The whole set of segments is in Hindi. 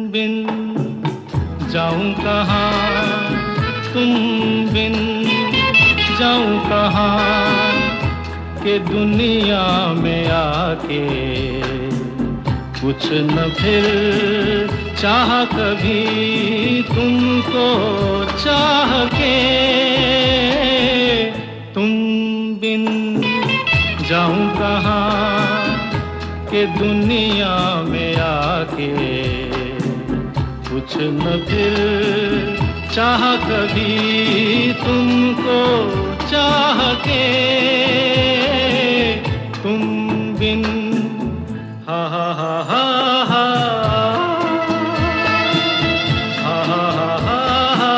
बिन जाऊं कहाँ, तुम बिन जाऊं कहाँ, के दुनिया में आके कुछ न फिर चाह कभी तुमको चाह के। तुम बिन जाऊं कहाँ, के दुनिया में आके कुछ न फिर चाह कभी तुमको चाह के। तुम बिन हा हा हा हा हा हा हा हा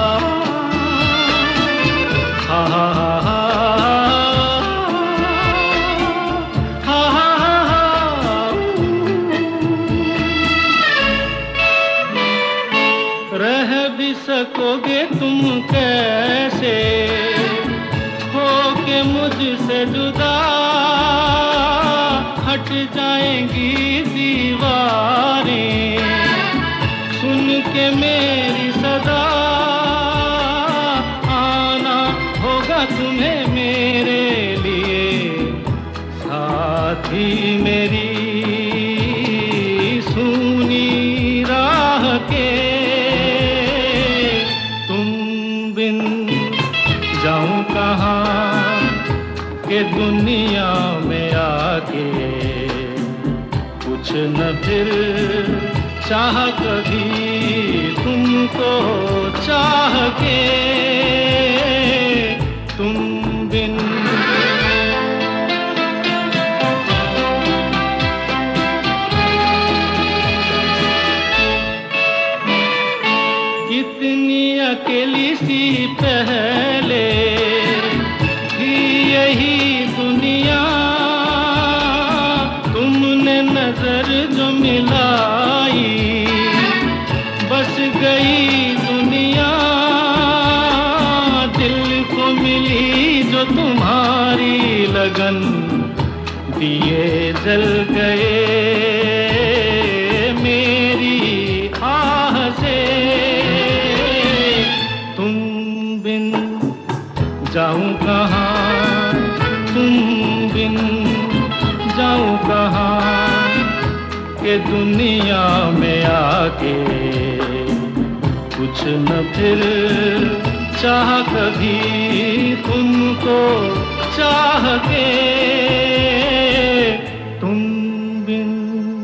हा हा रह भी सकोगे तुम कैसे हो के मुझसे जुदा, हट जाएंगी दीवारें सुन के मेरी सदा। आना होगा तुम्हें मेरे लिए साथी मेरी सुनी राह के। जाऊं कहाँ, के दुनिया में आके कुछ न फिर चाह कभी तुमको चाह के। तुम बिन कितनी अकेली सी पहले थी यही दुनिया, तुमने नजर जो मिलाई बस गई दुनिया। दिल को मिली जो तुम्हारी लगन, दिए जल गए मेरी आह से। तुम बिन जाऊं कहाँ, तुम बिन जाऊं कहाँ, के दुनिया में आके कुछ न फिर चाह कभी तुमको चाह के।